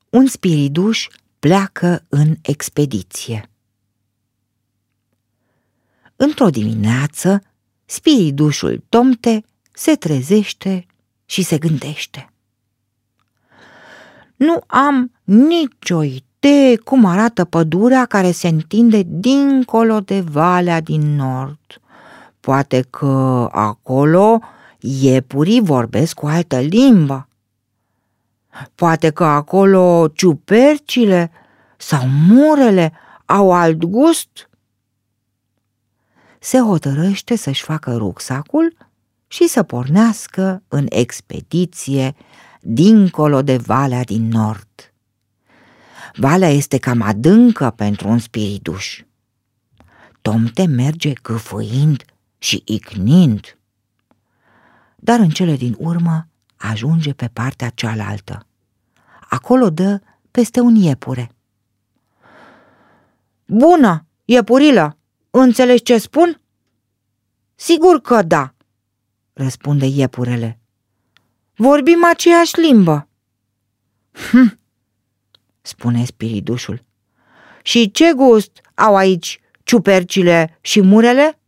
Un spiriduș pleacă în expediție. Într-o dimineață, spiridușul Tomte se trezește și se gândește. Nu am nicio idee cum arată pădurea care se întinde dincolo de Valea din Nord. Poate că acolo iepurii vorbesc o altă limbă. Poate că acolo ciupercile sau murele au alt gust. Se hotărăște să-și facă rucsacul și să pornească în expediție dincolo de Valea din Nord. Valea este cam adâncă pentru un spiriduș. Tomte merge gâfâind și icnind, dar în cele din urmă ajunge pe partea cealaltă. Acolo dă peste un iepure. Bună, iepurilă, înțelegi ce spun? Sigur că da, răspunde iepurele. Vorbim aceeași limbă. Spune spiridușul. Și ce gust au aici ciupercile și murele?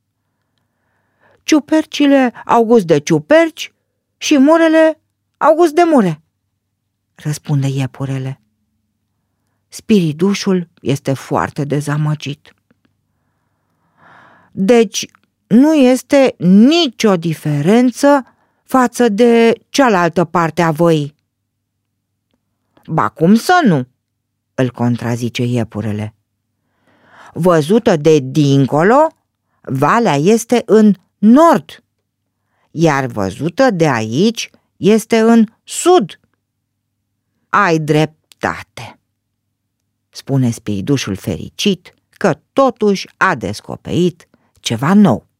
Ciupercile au gust de ciuperci și murele au gust de mure, răspunde iepurele. Spiridușul este foarte dezamăgit. Deci nu este nicio diferență față de cealaltă parte a văii. Ba cum să nu, îl contrazice iepurele. Văzută de dincolo, valea este în nord, iar văzută de aici este în sud. Ai dreptate, spune spiridușul fericit că totuși a descoperit ceva nou.